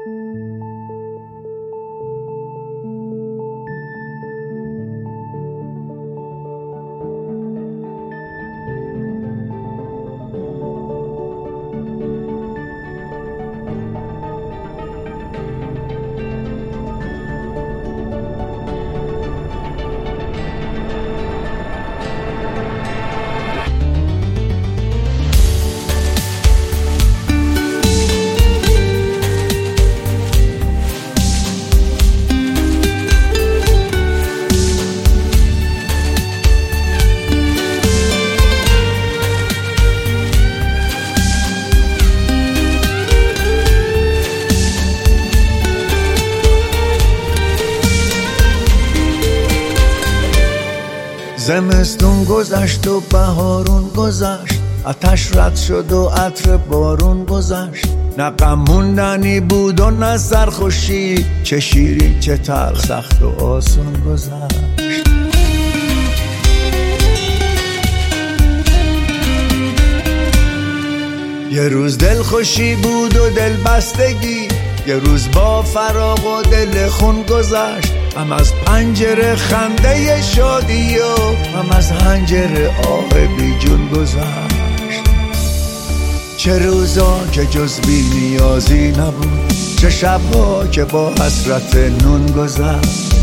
زمستون گذشت و بهارون گذشت، آتش رد شد و عطر بارون گذشت. نه غم موندنی بود و نه سرخوشی، چه شیرین چه تلخ، سخت و آسون گذشت. یه روز دلخوشی بود و دلبستگی، یه روز با فراق و دل خون گذشت. هم از پنجره خنده شادی و هم از حنجره آه بی جون گذشت. چه روزا که جز بی نیازی نبود، چه شبها که با حسرت نون گذشت.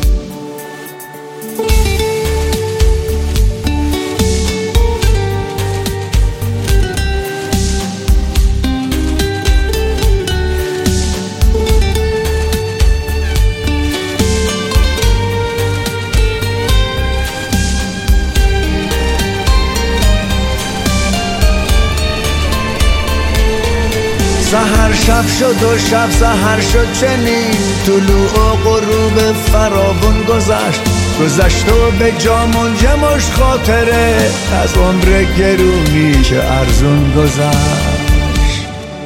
سحر شب شد و شب سحر شد چنین، طلوع و غروب فراوون گذشت و به جا منجمش خاطره، از عمر گرونی که ارزون گذشت.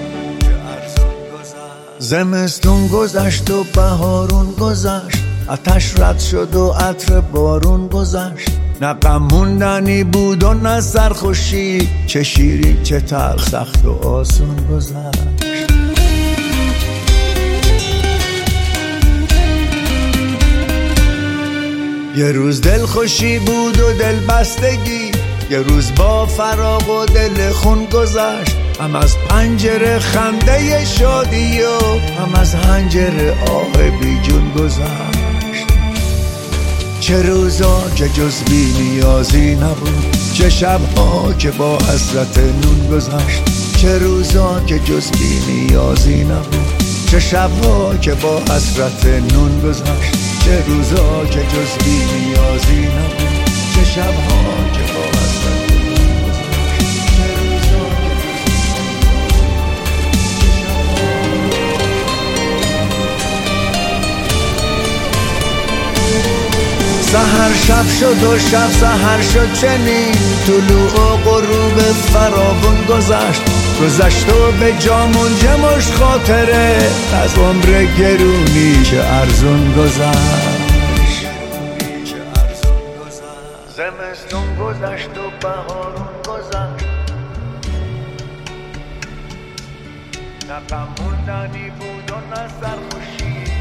زمستون گذشت و بهارون گذشت، آتش رد شد و عطر بارون گذشت. نه غم موندنی بود و نه سرخوشی، چه شیرین چه تلخ، سخت و آسون گذشت. یه روز دلخوشی بود و دلبستگی، یه روز با فراق و دل خون گذشت. هم از پنجره خنده شادی و هم از حنجره آه بی جون گذشت. چه روزا که جز بی نیازی نبود، چه شبها که با حسرت نون گذشت. چه روزا که جز بی نیازی نبود، چه شبها که با حسرت نون گذشت. چه روزا که جز بی نیازی نبود، چه شبها که با حسرت نون گذشت. سحر شب شد و شب سحر شد چنین، طلوع و غروب فراوون گذشت و به جا منجمش خاطره، از عمر گرونی که ارزون گذشت. زمستون گذشت و بهارون گذشت، نه غم موندنی بود و نه سرخوشی،